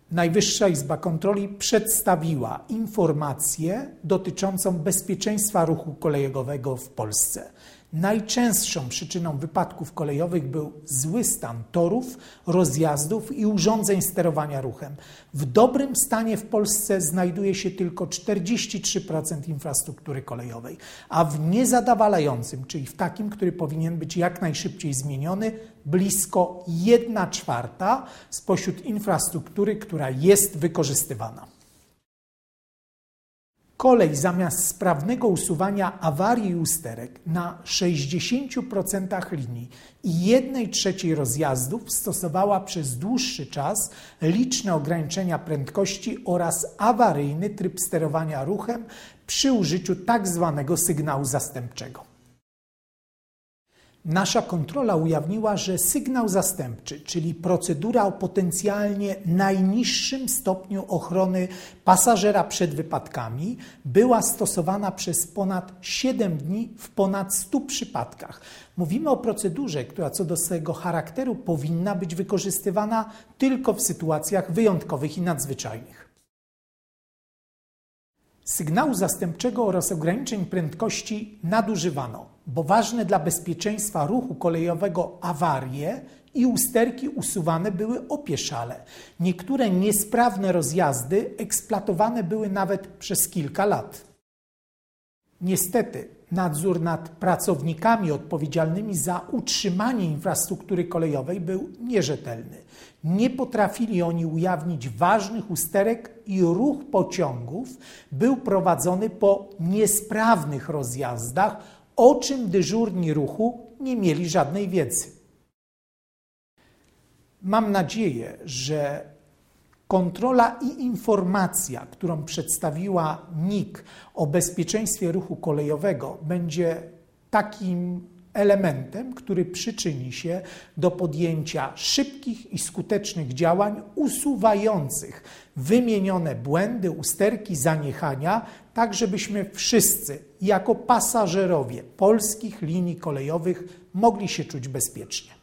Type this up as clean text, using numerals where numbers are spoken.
Najwyższa Izba Kontroli przedstawiła informację dotyczącą bezpieczeństwa ruchu kolejowego w Polsce. Najczęstszą przyczyną wypadków kolejowych był zły stan torów, rozjazdów i urządzeń sterowania ruchem. W dobrym stanie w Polsce znajduje się tylko 43% infrastruktury kolejowej, a w niezadowalającym, czyli w takim, który powinien być jak najszybciej zmieniony, blisko 1/4 spośród infrastruktury, która jest wykorzystywana. Kolej zamiast sprawnego usuwania awarii i usterek na 60% linii i 1/3 rozjazdów stosowała przez dłuższy czas liczne ograniczenia prędkości oraz awaryjny tryb sterowania ruchem przy użyciu tzw. sygnału zastępczego. Nasza kontrola ujawniła, że sygnał zastępczy, czyli procedura o potencjalnie najniższym stopniu ochrony pasażera przed wypadkami, była stosowana przez ponad 7 dni w ponad 100 przypadkach. Mówimy o procedurze, która co do swojego charakteru powinna być wykorzystywana tylko w sytuacjach wyjątkowych i nadzwyczajnych. Sygnału zastępczego oraz ograniczeń prędkości nadużywano, bo ważne dla bezpieczeństwa ruchu kolejowego awarie i usterki usuwane były opieszale. Niektóre niesprawne rozjazdy eksploatowane były nawet przez kilka lat. Niestety, nadzór nad pracownikami odpowiedzialnymi za utrzymanie infrastruktury kolejowej był nierzetelny. Nie potrafili oni ujawnić ważnych usterek i ruch pociągów był prowadzony po niesprawnych rozjazdach, o czym dyżurni ruchu nie mieli żadnej wiedzy. Mam nadzieję, że kontrola i informacja, którą przedstawiła NIK o bezpieczeństwie ruchu kolejowego, będzie takim elementem, który przyczyni się do podjęcia szybkich i skutecznych działań usuwających wymienione błędy, usterki, zaniechania, tak żebyśmy wszyscy jako pasażerowie polskich linii kolejowych mogli się czuć bezpiecznie.